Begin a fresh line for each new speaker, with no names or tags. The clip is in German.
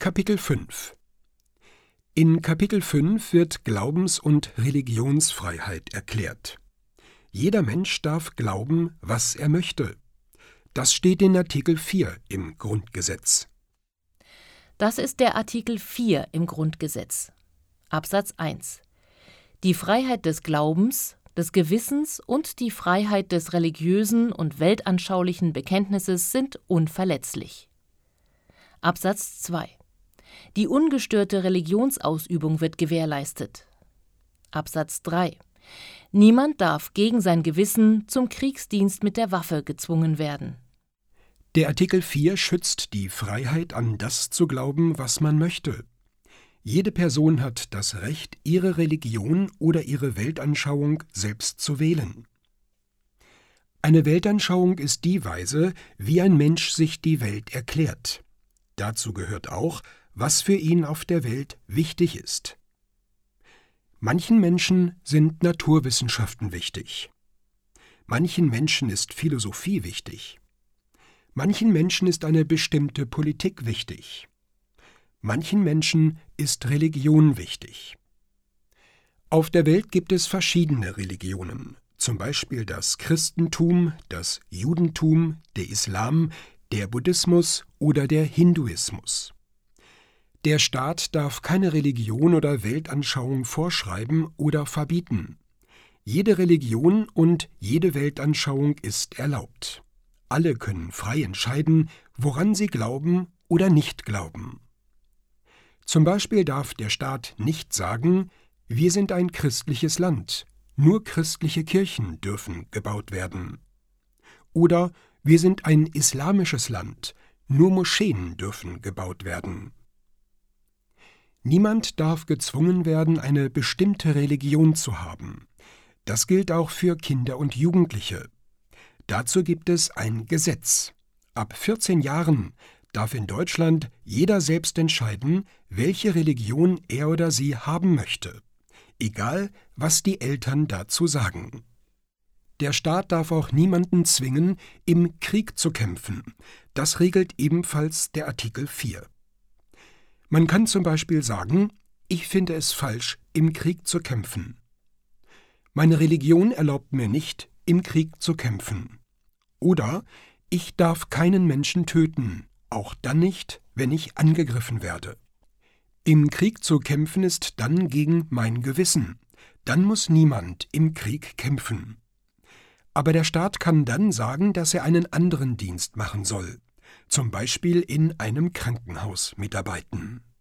Kapitel 5 In Kapitel 5 wird Glaubens- und Religionsfreiheit erklärt. Jeder Mensch darf glauben, was er möchte. Das steht in Artikel 4 im Grundgesetz.
Das ist der Artikel 4 im Grundgesetz. Absatz 1. Die Freiheit des Glaubens, des Gewissens und die Freiheit des religiösen und weltanschaulichen Bekenntnisses sind unverletzlich. Absatz 2. Die ungestörte Religionsausübung wird gewährleistet. Absatz 3. Niemand darf gegen sein Gewissen zum Kriegsdienst mit der Waffe gezwungen werden.
Der Artikel 4 schützt die Freiheit, an das zu glauben, was man möchte. Jede Person hat das Recht, ihre Religion oder ihre Weltanschauung selbst zu wählen. Eine Weltanschauung ist die Weise, wie ein Mensch sich die Welt erklärt. Dazu gehört auch, was für ihn auf der Welt wichtig ist. Manchen Menschen sind Naturwissenschaften wichtig. Manchen Menschen ist Philosophie wichtig. Manchen Menschen ist eine bestimmte Politik wichtig. Manchen Menschen ist Religion wichtig. Auf der Welt gibt es verschiedene Religionen, zum Beispiel das Christentum, das Judentum, der Islam, der Buddhismus oder der Hinduismus. Der Staat darf keine Religion oder Weltanschauung vorschreiben oder verbieten. Jede Religion und jede Weltanschauung ist erlaubt. Alle können frei entscheiden, woran sie glauben oder nicht glauben. Zum Beispiel darf der Staat nicht sagen, wir sind ein christliches Land, nur christliche Kirchen dürfen gebaut werden. Oder wir sind ein islamisches Land, nur Moscheen dürfen gebaut werden. Niemand darf gezwungen werden, eine bestimmte Religion zu haben. Das gilt auch für Kinder und Jugendliche. Dazu gibt es ein Gesetz. Ab 14 Jahren darf in Deutschland jeder selbst entscheiden, welche Religion er oder sie haben möchte, egal was die Eltern dazu sagen. Der Staat darf auch niemanden zwingen, im Krieg zu kämpfen. Das regelt ebenfalls der Artikel 4. Man kann zum Beispiel sagen, ich finde es falsch, im Krieg zu kämpfen. Meine Religion erlaubt mir nicht, im Krieg zu kämpfen. Oder ich darf keinen Menschen töten, auch dann nicht, wenn ich angegriffen werde. Im Krieg zu kämpfen ist dann gegen mein Gewissen. Dann muss niemand im Krieg kämpfen. Aber der Staat kann dann sagen, dass er einen anderen Dienst machen soll, zum Beispiel in einem Krankenhaus mitarbeiten.